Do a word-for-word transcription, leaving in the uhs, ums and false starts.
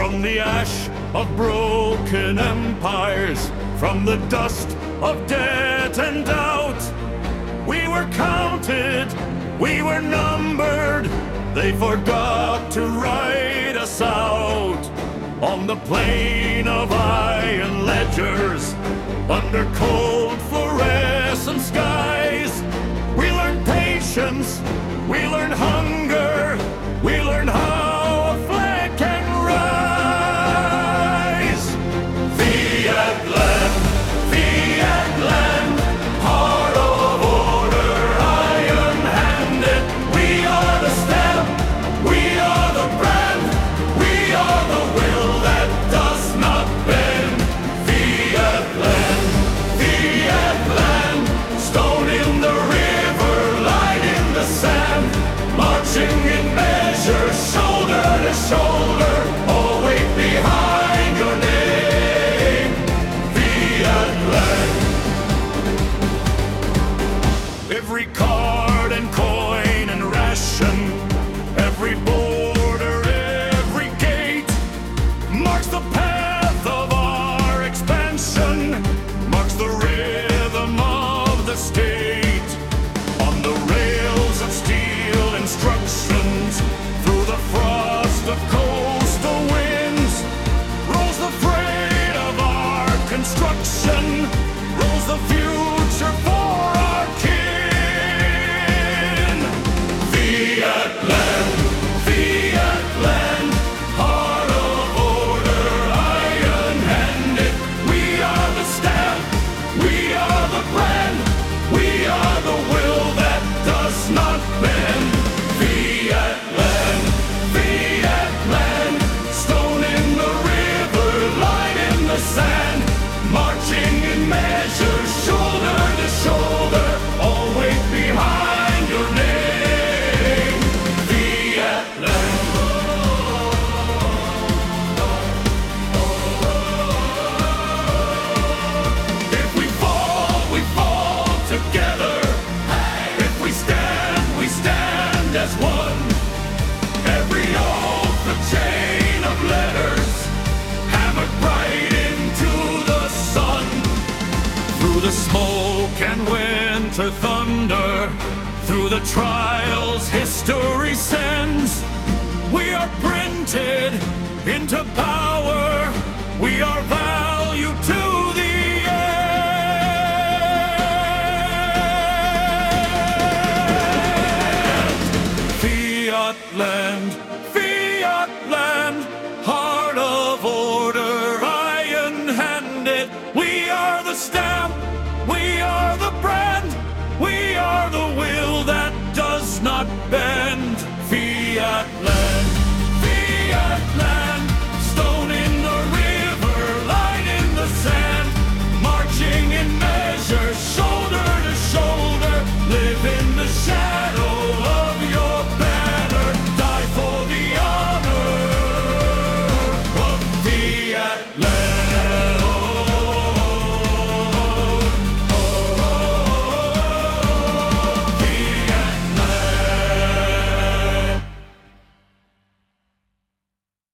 From the ash of broken empires, from the dust of debt and doubt, we were counted, we were numbered. They forgot to write us out. On the plain of iron ledgers, under cold fluorescent skies, we learned patience, we learned hunger, we learned how a flag can rise. Fiat land, fiat land, heart of order, iron-handed. We are the stamp, we are the brand, we are the will that does not bend. Fiat land, fiat land, stone in the river, light in the sand, marching in measure, shoulder to shoulder, all weight behind your name. Fiat land. Every card and coin and ration, every border, every gate, marks the path of our expansion, marks the rhythm of the state. On the rails of steel instructions, through the frost of coastal winds, rolls the freight of our construction, rolls the future for our kin. Fiat land, fiat land, heart of order, iron-handed. We are the stamp, we are the brand, we are the will that does not bend. Fiat land, fiat land, stone in the river, light in the sand, marching in measure, shoulder to shoulder, all weight behind your name. Fiat land. If we fall, we fall together. If we stand, we stand as one. Every oath a chain of letters, hammered bright into the sun. Through the smoke and winter thunder, through the trials history sends, we are printed into power, we are valued to the end. Fiat land, fiat land, heart of order, iron-handed. We are the stamp, we are the brand, we are the will that does not bend. Fiat land, fiat land.